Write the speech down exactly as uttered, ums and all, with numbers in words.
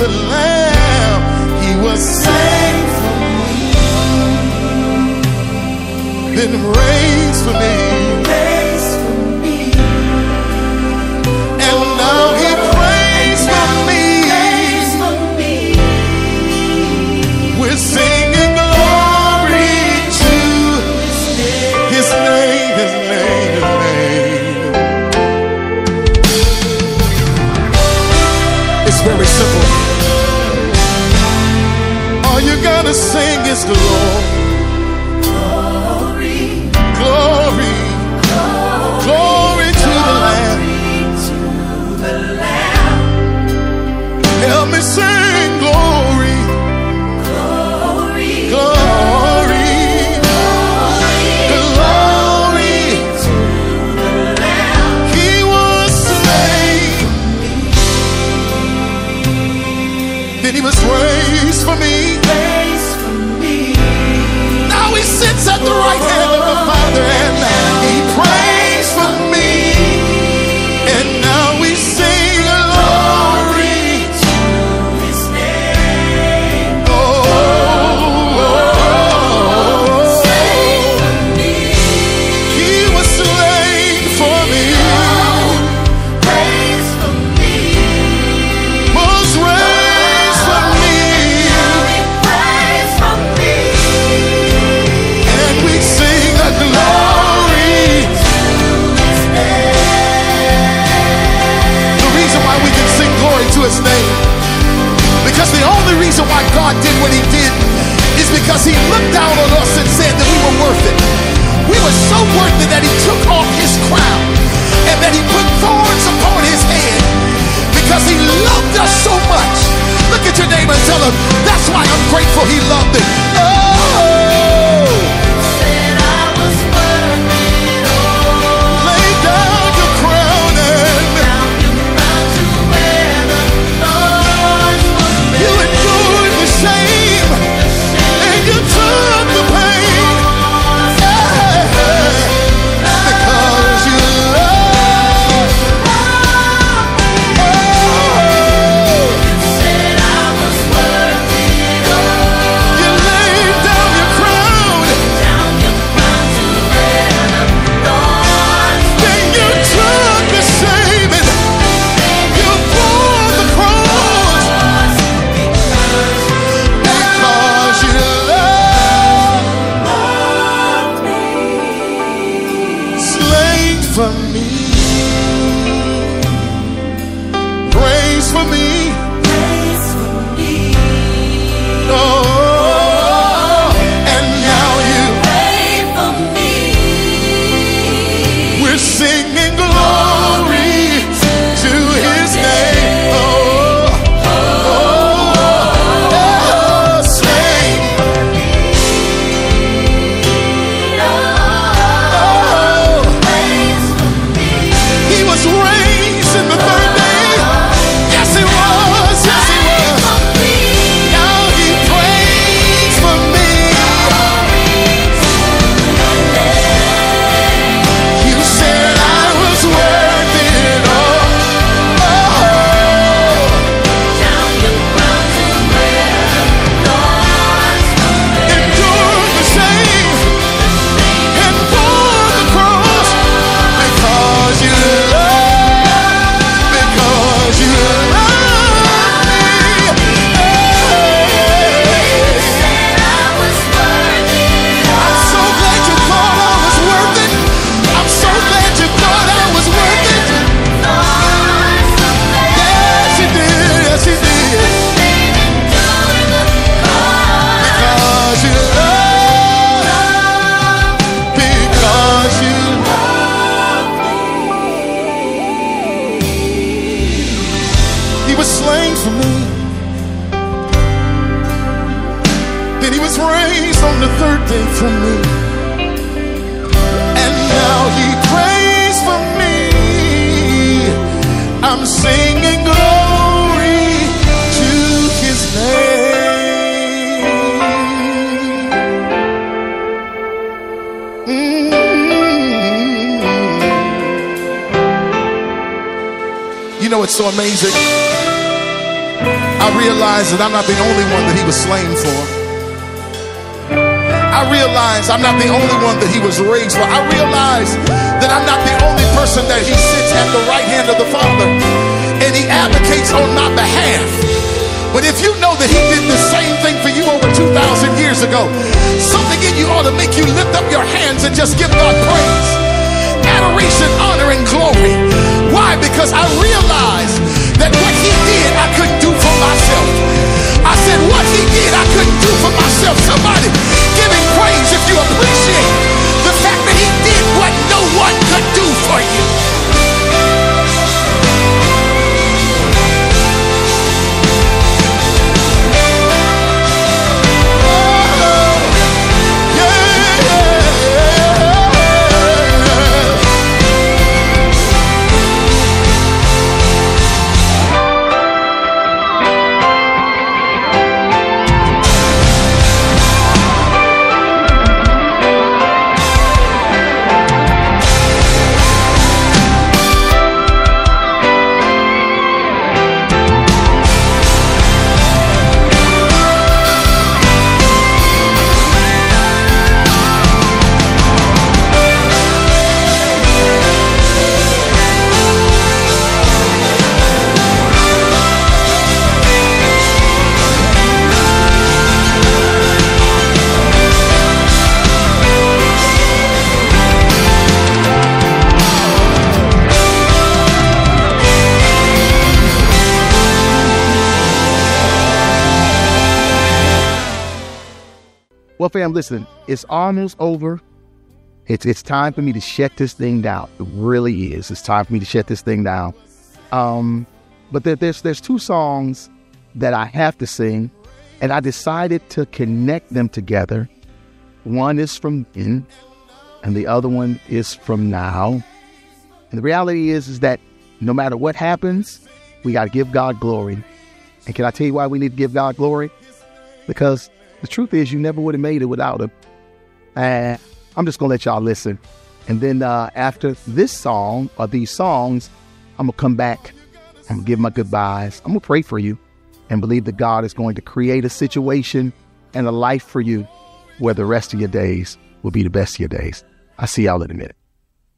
the Lamb. He was slain for me, then raised for me. Very simple. All you gotta sing is glory, glory, glory, glory to the Lamb. Help me sing glory, glory, glory, glory to the Lamb. He was slain, then he was raised for me. Raised for me. Now he sits at the right hand of the Father, and he prays for me. And now we sing glory to his name. Oh, oh, oh, sing for me. He was slain for me. Praise for me. Was raised for me. And we sing a glory to his name. The reason why we can sing glory to his name, because the only reason why God did what he did is because he looked down on us and said that we were worth it. We were so worth it that he took off his crown and that he put thorns upon his head, because he loved us so much. Look at your neighbor and tell him, that's why I'm grateful he loved it. Oh, said I was worth it all. Lay down your crown and down your crown to wear the thorns for me. You endured the shame, and you took the pain. Yeah. Because you love me. Oh, said I was worth it all. You laid down your crown, down your crown to wear the thorns. Then you took the shame and you bore the cross. Because you love me, slain for me, praise for me. Oh, and now you, we're singing glory to his name. Oh, oh, oh, slain. Oh, he was raised in the third day. Yes, he was. Yes, he was. Now he prays for me. You said I was worth it all. Oh, endured the shame and bore the cross. Because you love, because you love me. I'm so glad you thought I was worth it. I'm so glad you thought I was worth it. Yes, you did. Yes, you did. Because you love, because you he was slain for me. Then he was raised on the third day for me. And now he prays for me. I'm singing glory to his name. Mm. You know, it's so amazing. I I realize that I'm not the only one that he was slain for. I realize I'm not the only one that he was raised for. I realize that I'm not the only person that he sits at the right hand of the Father and he advocates on my behalf. But if you know that he did the same thing for you over two thousand years ago, something in you ought to make you lift up your hands and just give God praise, adoration, honor, and glory. Why? Because I realize that what he did, I couldn't do for myself. I said what he did, I couldn't do for myself. Somebody give him praise if you appreciate the fact that he did what no one could do for you. Well, fam, listen, it's almost over. It's it's time for me to shut this thing down. It really is. It's time for me to shut this thing down. Um, but there, there's there's two songs that I have to sing, and I decided to connect them together. One is from then, and the other one is from now. And the reality is, is that no matter what happens, we got to give God glory. And can I tell you why we need to give God glory? Because the truth is, you never would have made it without him. And I'm just going to let y'all listen. And then uh, after this song or these songs, I'm going to come back. I'm going to give my goodbyes. I'm going to pray for you and believe that God is going to create a situation and a life for you where the rest of your days will be the best of your days. I'll see y'all in a minute.